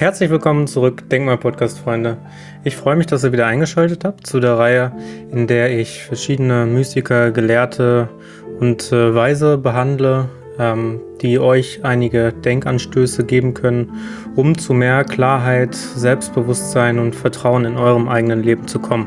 Herzlich willkommen zurück, Denkmal-Podcast-Freunde. Ich freue mich, dass ihr wieder eingeschaltet habt zu der Reihe, in der ich verschiedene Mystiker, Gelehrte und Weise behandle, die euch einige Denkanstöße geben können, um zu mehr Klarheit, Selbstbewusstsein und Vertrauen in eurem eigenen Leben zu kommen.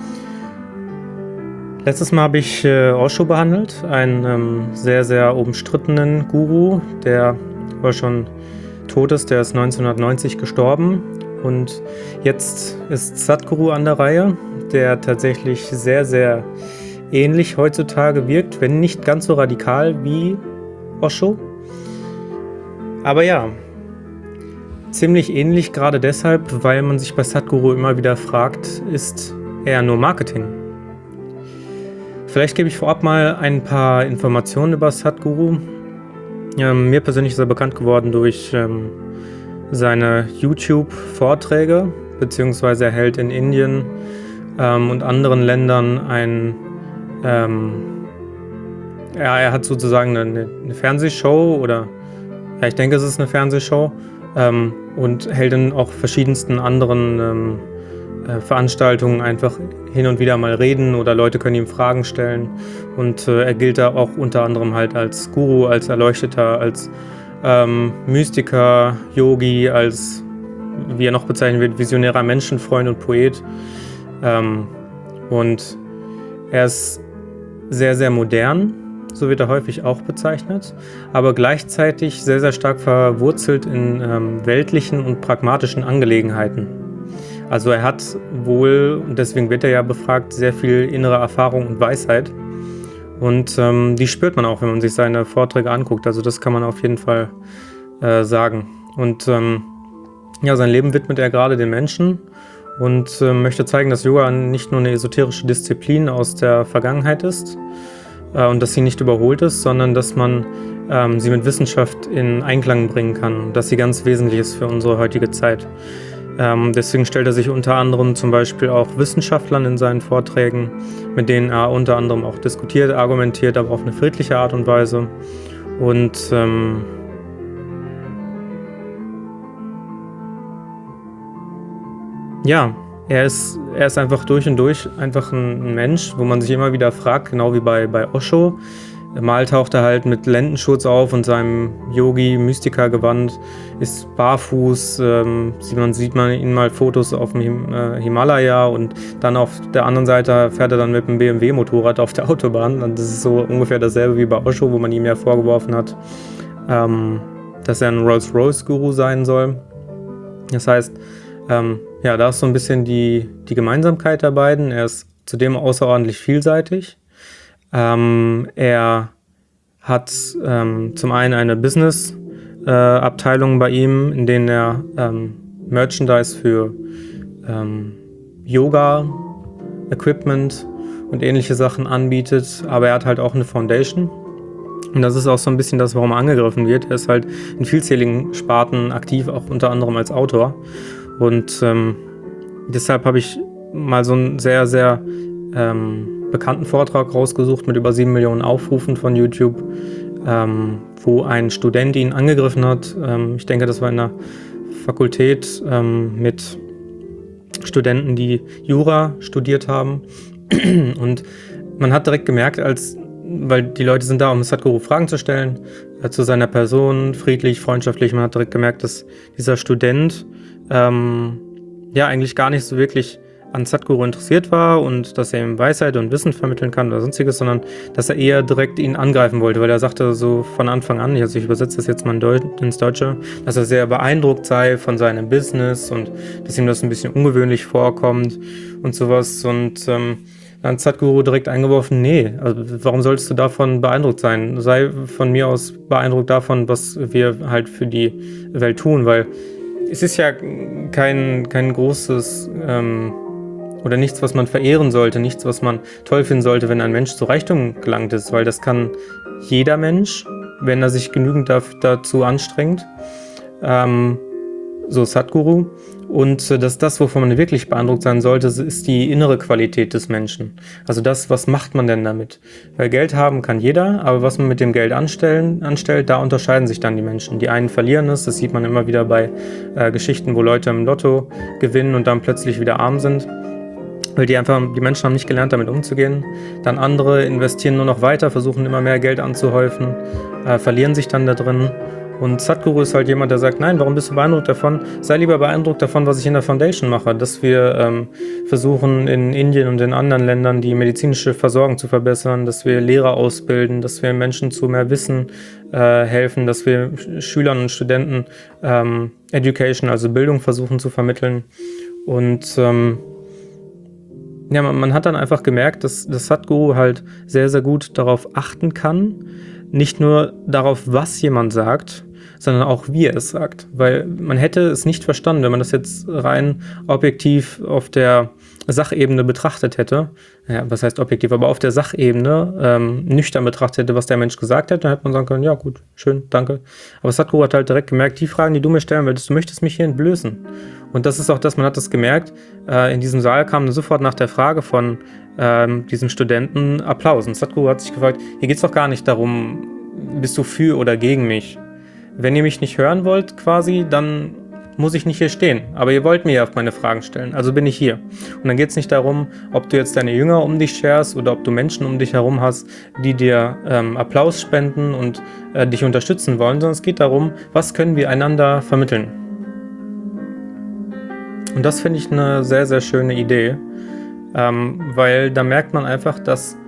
Letztes Mal habe ich Osho behandelt, einen sehr, sehr umstrittenen Guru, der aber schon tot ist. Der ist 1990 gestorben und jetzt ist Sadhguru an der Reihe, der tatsächlich sehr, sehr ähnlich heutzutage wirkt, wenn nicht ganz so radikal wie Osho. Aber ja, ziemlich ähnlich, gerade deshalb, weil man sich bei Sadhguru immer wieder fragt, ist er nur Marketing? Vielleicht gebe ich vorab mal ein paar Informationen über Sadhguru. Mir persönlich ist er bekannt geworden durch seine YouTube-Vorträge, beziehungsweise er hält in Indien und anderen Ländern er hat sozusagen eine Fernsehshow oder ja, ich denke, es ist eine Fernsehshow und hält in auch verschiedensten anderen Veranstaltungen einfach hin und wieder mal reden oder Leute können ihm Fragen stellen und er gilt da auch unter anderem halt als Guru, als Erleuchteter, als Mystiker, Yogi, als, wie er noch bezeichnet wird, visionärer Menschenfreund und Poet. Und er ist sehr, sehr modern, so wird er häufig auch bezeichnet, aber gleichzeitig sehr, sehr stark verwurzelt in weltlichen und pragmatischen Angelegenheiten. Also er hat wohl, und deswegen wird er ja befragt, sehr viel innere Erfahrung und Weisheit. Und die spürt man auch, wenn man sich seine Vorträge anguckt. Also das kann man auf jeden Fall sagen. Und ja, sein Leben widmet er gerade den Menschen und möchte zeigen, dass Yoga nicht nur eine esoterische Disziplin aus der Vergangenheit ist und dass sie nicht überholt ist, sondern dass man sie mit Wissenschaft in Einklang bringen kann, dass sie ganz wesentlich ist für unsere heutige Zeit. Deswegen stellt er sich unter anderem zum Beispiel auch Wissenschaftlern in seinen Vorträgen, mit denen er unter anderem auch diskutiert, argumentiert, aber auf eine friedliche Art und Weise. Und ja, er ist einfach durch und durch einfach ein Mensch, wo man sich immer wieder fragt, genau wie bei Osho. Mal taucht er halt mit Lendenschurz auf und seinem Yogi-Mystiker-Gewand, ist barfuß, sieht man ihn mal Fotos auf dem Himalaya und dann auf der anderen Seite fährt er dann mit einem BMW-Motorrad auf der Autobahn. Und das ist so ungefähr dasselbe wie bei Osho, wo man ihm ja vorgeworfen hat, dass er ein Rolls-Royce-Guru sein soll. Das heißt, ja, da ist so ein bisschen die Gemeinsamkeit der beiden. Er ist zudem außerordentlich vielseitig. Er hat zum einen eine Business-Abteilung bei ihm, in denen er Merchandise für Yoga, Equipment und ähnliche Sachen anbietet, aber er hat halt auch eine Foundation. Und das ist auch so ein bisschen das, warum er angegriffen wird. Er ist halt in vielzähligen Sparten aktiv, auch unter anderem als Autor. Und deshalb habe ich mal so einen sehr, sehr bekannten Vortrag rausgesucht mit über 7 Millionen Aufrufen von YouTube, wo ein Student ihn angegriffen hat. Ich denke, das war in der Fakultät mit Studenten, die Jura studiert haben. Und man hat direkt gemerkt, weil die Leute sind da, um Sadhguru Fragen zu stellen, zu seiner Person, friedlich, freundschaftlich. Man hat direkt gemerkt, dass dieser Student ja eigentlich gar nicht so wirklich an Sadhguru interessiert war und dass er ihm Weisheit und Wissen vermitteln kann oder sonstiges, sondern dass er eher direkt ihn angreifen wollte, weil er sagte so von Anfang an, ich übersetze das jetzt mal ins Deutsche, dass er sehr beeindruckt sei von seinem Business und dass ihm das ein bisschen ungewöhnlich vorkommt und sowas. Und dann hat Sadhguru direkt eingeworfen, nee, also warum solltest du davon beeindruckt sein? Sei von mir aus beeindruckt davon, was wir halt für die Welt tun, weil es ist ja kein großes oder nichts, was man verehren sollte, nichts, was man toll finden sollte, wenn ein Mensch zu Reichtum gelangt ist, weil das kann jeder Mensch, wenn er sich genügend dazu anstrengt. so Sadhguru. Und das, wovon man wirklich beeindruckt sein sollte, ist die innere Qualität des Menschen. Also das, was macht man denn damit? Weil Geld haben kann jeder, aber was man mit dem Geld anstellt, da unterscheiden sich dann die Menschen. Die einen verlieren es, das sieht man immer wieder bei Geschichten, wo Leute im Lotto gewinnen und dann plötzlich wieder arm sind. Weil die Menschen haben nicht gelernt, damit umzugehen. Dann andere investieren nur noch weiter, versuchen immer mehr Geld anzuhäufen, verlieren sich dann da drin. Und Sadhguru ist halt jemand, der sagt, nein, warum bist du beeindruckt davon? Sei lieber beeindruckt davon, was ich in der Foundation mache, dass wir versuchen in Indien und in anderen Ländern die medizinische Versorgung zu verbessern, dass wir Lehrer ausbilden, dass wir Menschen zu mehr Wissen helfen, dass wir Schülern und Studenten Education, also Bildung versuchen zu vermitteln. Und ja, man hat dann einfach gemerkt, dass Sadhguru halt sehr, sehr gut darauf achten kann, nicht nur darauf, was jemand sagt, sondern auch, wie er es sagt. Weil man hätte es nicht verstanden, wenn man das jetzt rein objektiv auf der Sachebene betrachtet hätte. Ja, was heißt objektiv? Aber auf der Sachebene nüchtern betrachtet hätte, was der Mensch gesagt hätte, dann hätte man sagen können, ja gut, schön, danke. Aber Sadhguru hat halt direkt gemerkt, die Fragen, die du mir stellen willst, du möchtest mich hier entblößen. Und das ist auch das, man hat das gemerkt, in diesem Saal kam sofort nach der Frage von diesem Studenten Applaus. Und Sadhguru hat sich gefragt, hier geht es doch gar nicht darum, bist du für oder gegen mich? Wenn ihr mich nicht hören wollt quasi, dann muss ich nicht hier stehen. Aber ihr wollt mir ja meine Fragen stellen, also bin ich hier. Und dann geht es nicht darum, ob du jetzt deine Jünger um dich scherst oder ob du Menschen um dich herum hast, die dir Applaus spenden und dich unterstützen wollen, sondern es geht darum, was können wir einander vermitteln. Und das finde ich eine sehr, sehr schöne Idee, weil da merkt man einfach, dass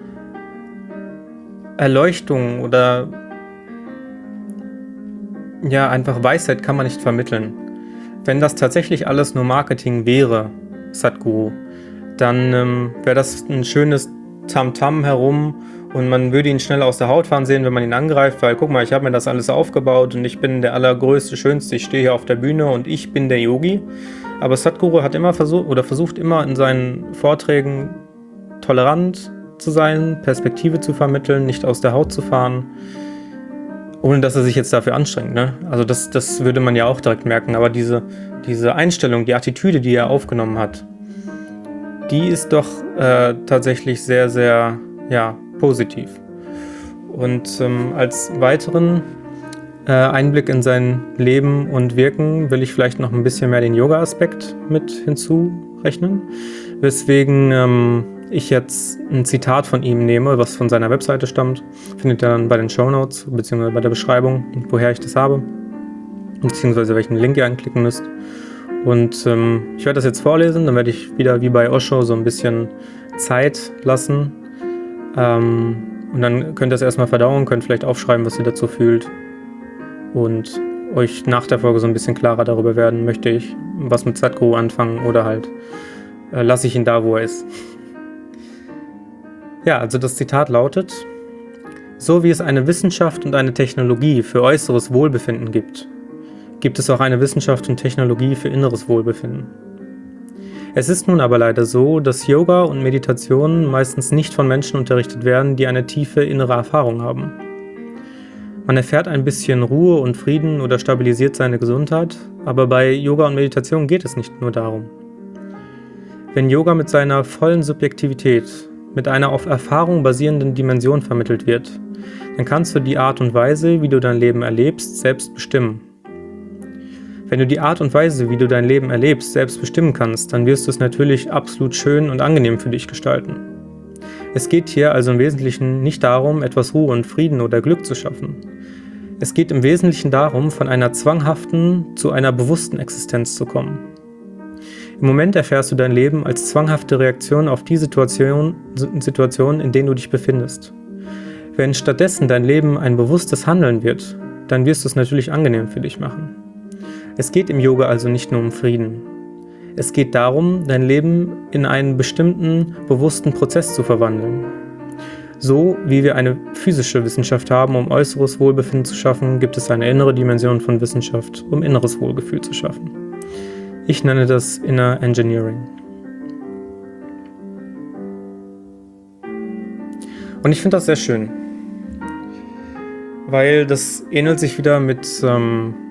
Erleuchtung oder ja, einfach Weisheit kann man nicht vermitteln. Wenn das tatsächlich alles nur Marketing wäre, Sadhguru, dann wäre das ein schönes Tamtam herum und man würde ihn schnell aus der Haut fahren sehen, wenn man ihn angreift, weil guck mal, ich habe mir das alles aufgebaut und ich bin der allergrößte, schönste, ich stehe hier auf der Bühne und ich bin der Yogi. Aber Sadhguru hat immer versucht immer in seinen Vorträgen tolerant zu sein, Perspektive zu vermitteln, nicht aus der Haut zu fahren, ohne dass er sich jetzt dafür anstrengt. Ne? Also das würde man ja auch direkt merken, aber diese Einstellung, die Attitüde, die er aufgenommen hat, die ist doch tatsächlich sehr, sehr positiv. Und als weiteren Einblick in sein Leben und Wirken will ich vielleicht noch ein bisschen mehr den Yoga-Aspekt mit hinzurechnen, weswegen ich jetzt ein Zitat von ihm nehme, was von seiner Webseite stammt. Findet ihr dann bei den Shownotes, beziehungsweise bei der Beschreibung, woher ich das habe, beziehungsweise welchen Link ihr anklicken müsst. Und ich werde das jetzt vorlesen, dann werde ich wieder wie bei Osho so ein bisschen Zeit lassen. Und dann könnt ihr es erstmal verdauen, könnt vielleicht aufschreiben, was ihr dazu fühlt. Und euch nach der Folge so ein bisschen klarer darüber werden, möchte ich was mit Sadhguru anfangen oder halt lasse ich ihn da, wo er ist. Ja, also das Zitat lautet: So wie es eine Wissenschaft und eine Technologie für äußeres Wohlbefinden gibt, gibt es auch eine Wissenschaft und Technologie für inneres Wohlbefinden. Es ist nun aber leider so, dass Yoga und Meditation meistens nicht von Menschen unterrichtet werden, die eine tiefe innere Erfahrung haben. Man erfährt ein bisschen Ruhe und Frieden oder stabilisiert seine Gesundheit, aber bei Yoga und Meditation geht es nicht nur darum. Wenn Yoga mit seiner vollen Subjektivität, mit einer auf Erfahrung basierenden Dimension vermittelt wird, dann kannst du die Art und Weise, wie du dein Leben erlebst, selbst bestimmen. Wenn du die Art und Weise, wie du dein Leben erlebst, selbst bestimmen kannst, dann wirst du es natürlich absolut schön und angenehm für dich gestalten. Es geht hier also im Wesentlichen nicht darum, etwas Ruhe und Frieden oder Glück zu schaffen. Es geht im Wesentlichen darum, von einer zwanghaften zu einer bewussten Existenz zu kommen. Im Moment erfährst du dein Leben als zwanghafte Reaktion auf die Situation, in denen du dich befindest. Wenn stattdessen dein Leben ein bewusstes Handeln wird, dann wirst du es natürlich angenehm für dich machen. Es geht im Yoga also nicht nur um Frieden. Es geht darum, dein Leben in einen bestimmten, bewussten Prozess zu verwandeln. So wie wir eine physische Wissenschaft haben, um äußeres Wohlbefinden zu schaffen, gibt es eine innere Dimension von Wissenschaft, um inneres Wohlgefühl zu schaffen. Ich nenne das Inner Engineering. Und ich finde das sehr schön, weil das ähnelt sich wieder mit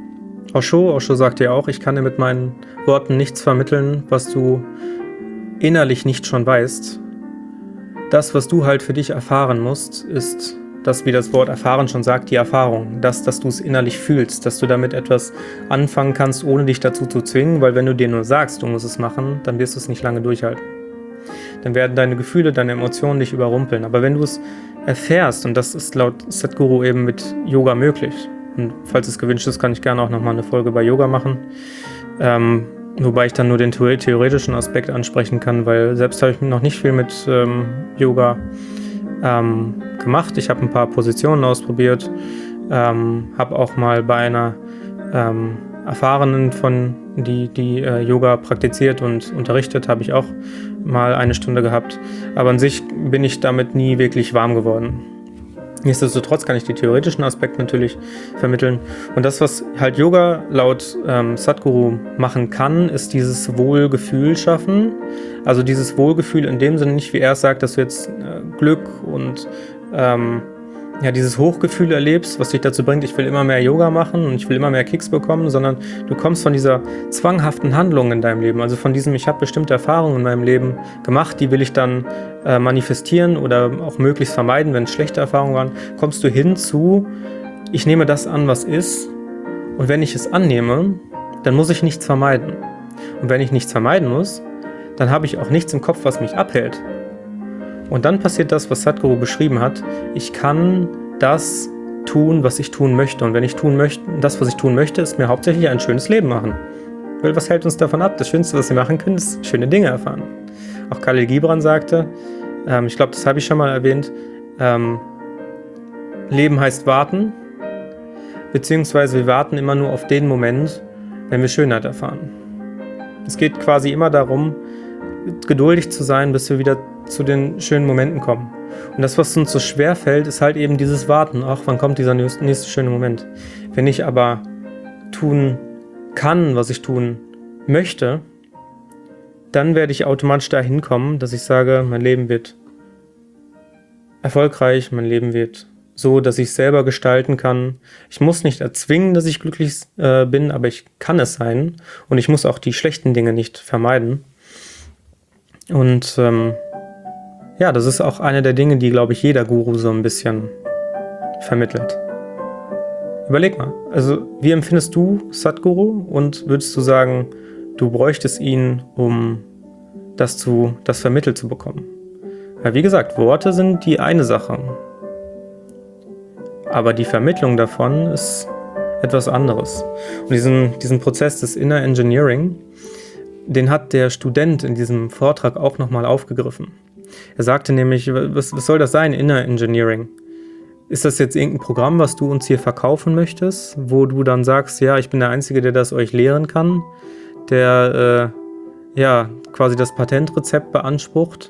Osho sagt ja auch, ich kann dir mit meinen Worten nichts vermitteln, was du innerlich nicht schon weißt. Das, was du halt für dich erfahren musst, ist das, wie das Wort erfahren schon sagt, die Erfahrung. Dass du es innerlich fühlst, dass du damit etwas anfangen kannst, ohne dich dazu zu zwingen, weil wenn du dir nur sagst, du musst es machen, dann wirst du es nicht lange durchhalten. Dann werden deine Gefühle, deine Emotionen dich überrumpeln. Aber wenn du es erfährst, und das ist laut Sadhguru eben mit Yoga möglich, und falls es gewünscht ist, kann ich gerne auch nochmal eine Folge bei Yoga machen, wobei ich dann nur den theoretischen Aspekt ansprechen kann, weil selbst habe ich noch nicht viel mit Yoga gemacht. Ich habe ein paar Positionen ausprobiert, habe auch mal bei einer Erfahrenen die Yoga praktiziert und unterrichtet, habe ich auch mal eine Stunde gehabt. Aber an sich bin ich damit nie wirklich warm geworden. Nichtsdestotrotz kann ich die theoretischen Aspekte natürlich vermitteln. Und das, was halt Yoga laut Sadhguru machen kann, ist dieses Wohlgefühl schaffen. Also dieses Wohlgefühl in dem Sinne nicht, wie er es sagt, dass du jetzt Glück und dieses Hochgefühl erlebst, was dich dazu bringt, ich will immer mehr Yoga machen und ich will immer mehr Kicks bekommen, sondern du kommst von dieser zwanghaften Handlung in deinem Leben, also von diesem, ich habe bestimmte Erfahrungen in meinem Leben gemacht, die will ich dann manifestieren oder auch möglichst vermeiden, wenn es schlechte Erfahrungen waren, kommst du hin zu, ich nehme das an, was ist, und wenn ich es annehme, dann muss ich nichts vermeiden. Und wenn ich nichts vermeiden muss, dann habe ich auch nichts im Kopf, was mich abhält. Und dann passiert das, was Sadhguru beschrieben hat. Ich kann das tun, was ich tun möchte. Und wenn ich das, was ich tun möchte, ist mir hauptsächlich ein schönes Leben machen. Weil was hält uns davon ab? Das Schönste, was wir machen können, ist schöne Dinge erfahren. Auch Khalil Gibran sagte, ich glaube, das habe ich schon mal erwähnt, Leben heißt warten, beziehungsweise wir warten immer nur auf den Moment, wenn wir Schönheit erfahren. Es geht quasi immer darum, geduldig zu sein, bis wir wieder zu den schönen Momenten kommen. Und das, was uns so schwer fällt, ist halt eben dieses Warten. Ach, wann kommt dieser nächste schöne Moment? Wenn ich aber tun kann, was ich tun möchte, dann werde ich automatisch dahin kommen, dass ich sage, mein Leben wird erfolgreich, mein Leben wird so, dass ich es selber gestalten kann. Ich muss nicht erzwingen, dass ich glücklich bin, aber ich kann es sein. Und ich muss auch die schlechten Dinge nicht vermeiden. Und das ist auch eine der Dinge, die, glaube ich, jeder Guru so ein bisschen vermittelt. Überleg mal, also wie empfindest du Sadhguru und würdest du sagen, du bräuchtest ihn, um das vermittelt zu bekommen? Weil wie gesagt, Worte sind die eine Sache, aber die Vermittlung davon ist etwas anderes. Und diesen Prozess des Inner Engineering, den hat der Student in diesem Vortrag auch nochmal aufgegriffen. Er sagte nämlich, was soll das sein, Inner Engineering? Ist das jetzt irgendein Programm, was du uns hier verkaufen möchtest, wo du dann sagst, ja, ich bin der Einzige, der das euch lehren kann, der quasi das Patentrezept beansprucht,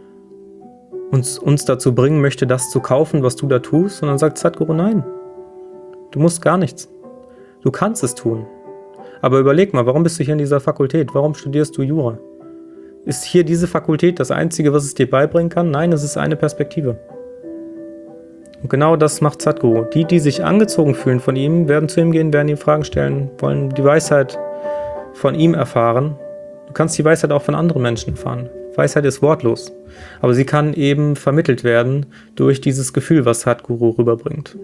uns dazu bringen möchte, das zu kaufen, was du da tust? Und dann sagt Sadhguru, nein, du musst gar nichts. Du kannst es tun. Aber überleg mal, warum bist du hier in dieser Fakultät? Warum studierst du Jura? Ist hier diese Fakultät das Einzige, was es dir beibringen kann? Nein, es ist eine Perspektive. Und genau das macht Sadhguru. Die sich angezogen fühlen von ihm, werden zu ihm gehen, werden ihm Fragen stellen, wollen die Weisheit von ihm erfahren. Du kannst die Weisheit auch von anderen Menschen erfahren. Weisheit ist wortlos, aber sie kann eben vermittelt werden durch dieses Gefühl, was Sadhguru rüberbringt.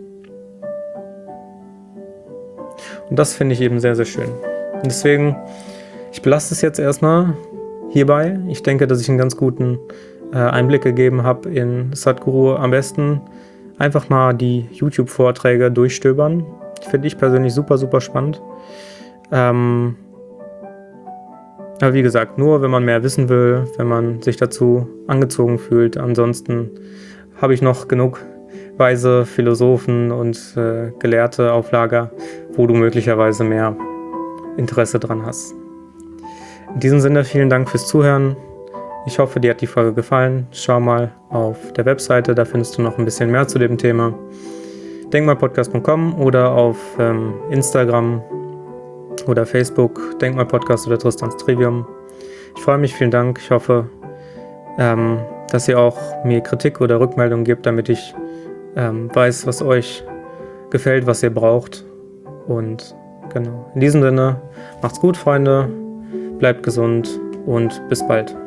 Und das finde ich eben sehr, sehr schön. Und deswegen, ich belasse es jetzt erstmal hierbei. Ich denke, dass ich einen ganz guten Einblick gegeben habe in Sadhguru. Am besten einfach mal die YouTube-Vorträge durchstöbern. Finde ich persönlich super, super spannend. Aber wie gesagt, nur wenn man mehr wissen will, wenn man sich dazu angezogen fühlt. Ansonsten habe ich noch genug weise Philosophen und Gelehrte auf Lager, wo du möglicherweise mehr Interesse dran hast. In diesem Sinne, vielen Dank fürs Zuhören. Ich hoffe, dir hat die Folge gefallen. Schau mal auf der Webseite, da findest du noch ein bisschen mehr zu dem Thema. Denkmalpodcast.com oder auf Instagram oder Facebook, Denkmalpodcast oder Tristans Trivium. Ich freue mich, vielen Dank. Ich hoffe, dass ihr auch mir Kritik oder Rückmeldung gebt, damit ich weiß, was euch gefällt, was ihr braucht. Und Genau. In diesem Sinne, macht's gut, Freunde, bleibt gesund und bis bald.